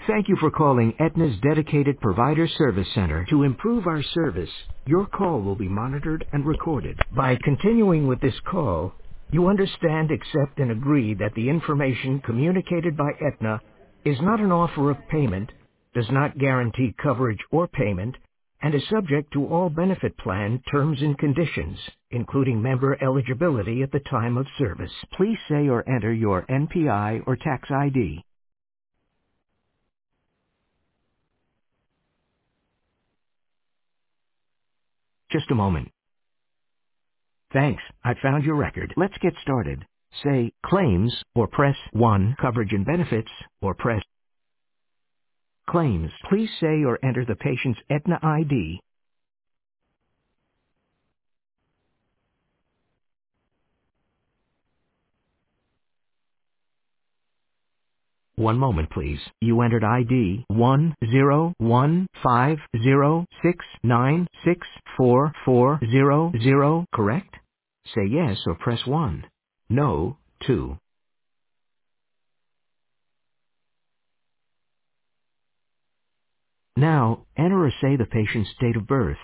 Thank you for calling Aetna's dedicated provider service center. To improve our service, your call will be monitored and recorded. By continuing with this call, you understand, accept, and agree that the information communicated by Aetna is not an offer of payment, does not guarantee coverage or payment, and is subject to all benefit plan terms and conditions, including member eligibility at the time of service. Please say or enter your NPI or tax ID. Just a moment. Thanks. I found your record. Let's get started. Say claims or press 1, coverage and benefits, or press claims. Please say or enter the patient's Aetna ID. One moment, please. You entered ID 1015069644400, correct? Say yes or press 1. No, 2. Now, enter or say the patient's date of birth.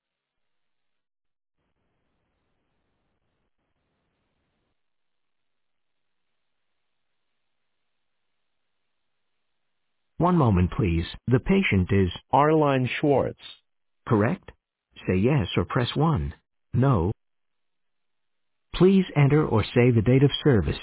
One moment, please. The patient is Arline Schwartz. correct? Say yes or press 1. No. Please enter or say the date of service.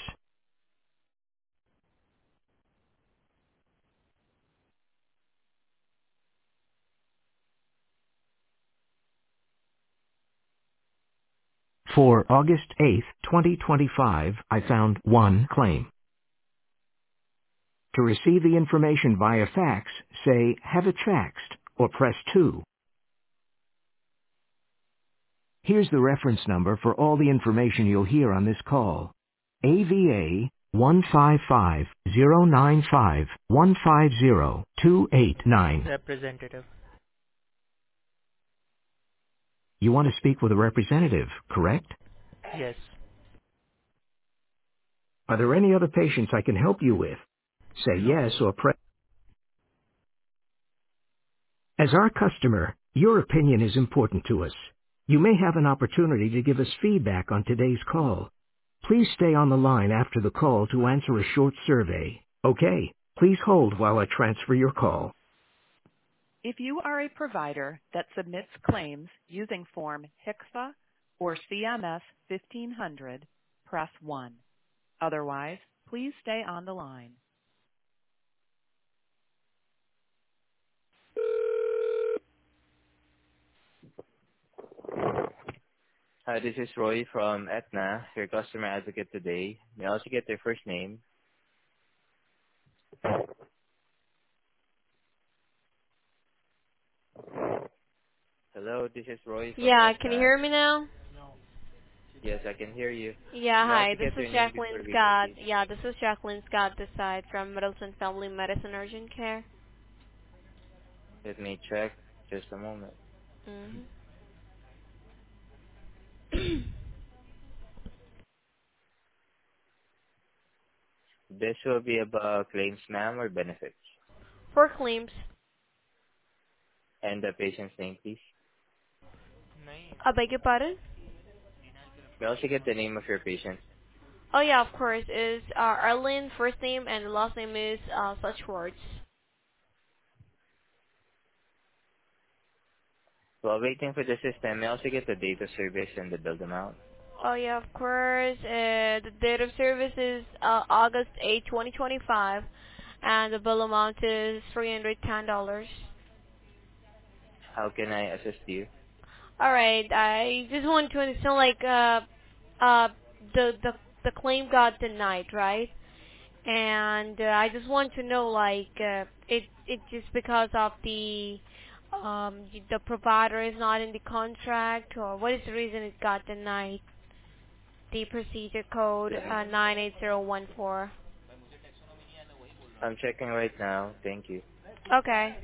For August 8th, 2025, I found 1 claim. To receive the information via fax, say have it faxed or press 2. Here's the reference number for all the information you'll hear on this call. AVA 155095150 Representative. You want to speak with a representative, correct? Yes. Are there any other patients I can help you with? Say yes No. or press. As our customer, your opinion is important to us. You may have an opportunity to give us feedback on today's call. Please stay on the line after the call to answer a short survey. Okay, please hold while I transfer your call. If you are a provider that submits claims using Form HCFA or CMS 1500, press 1. Otherwise, please stay on the line. Hi, this is Roy from Aetna, your customer advocate today. May I also get your first name? Hello, this is Roy from Yeah, can you Aetna. hear me now? Yes, I can hear you. Yeah, May I hi. also This get is your name before Jacqueline we Scott. proceed? Yeah, this is Jacqueline Scott this side from Middleton Family Medicine Urgent Care. Let me check. Just a moment. hmm This will be about claims, ma'am, or benefits. For claims. And the patient's name, please. I beg your pardon? May I also get the name of your patient? Oh yeah, of course. Is Arlene first name and the last name is such words. While waiting for the system, may I also get the date of service and the billed amount? Oh yeah, of course. The date of service is August 8, 2025, and the bill amount is $310. How can I assist you? All right. I just want to understand, like, uh, the claim got denied, right? And I just want to know, like, it just because of the provider is not in the contract, or what is the reason it got denied? The procedure code Let me, 98014. I'm checking right now. Thank you. Okay.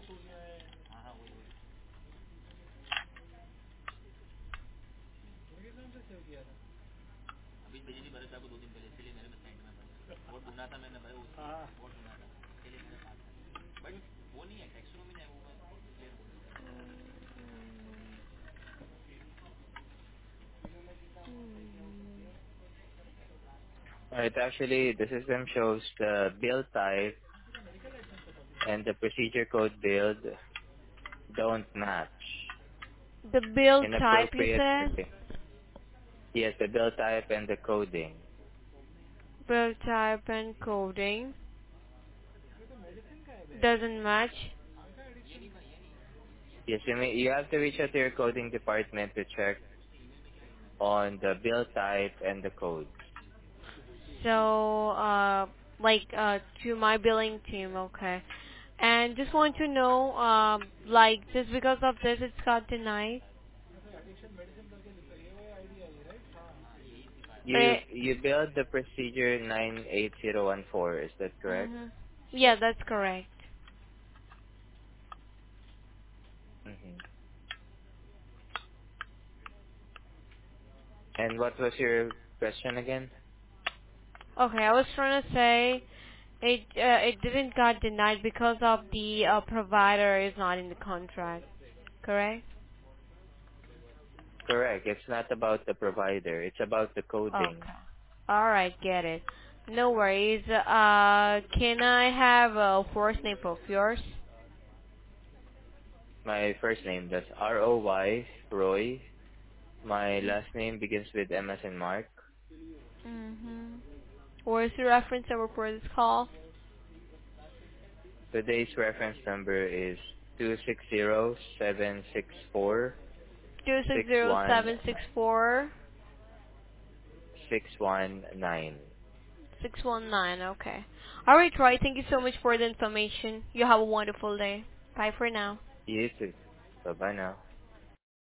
Alright, actually, the system shows the build type and the procedure code build don't match. The build type you Inappropriate. said? Yes, the build type and the coding. Build type and coding doesn't match. Yes, you have to reach out to your coding department to check on the build type and the codes. So, to my billing team, okay. And just want to know, just because of this, it's got denied. Eh, You build the procedure 98014, is that correct? mhm. Yeah, that's correct. Mm-hmm. And what was your question again? Okay, I was trying to say it didn't got denied because of the provider is not in the contract. Correct? Correct. It's not about the provider. It's about the coding. Okay. All right, get it. No worries. Can I have a first name of yours? My first name, that's Roy, Roy. My last name begins with M as in Mark. Mhm. Where's the reference number for this call? Today's reference number is 260764 260-764-619. 619. Okay. All right, Troy. Thank you so much for the information. You have a wonderful day. Bye for now. You too. Bye-bye now.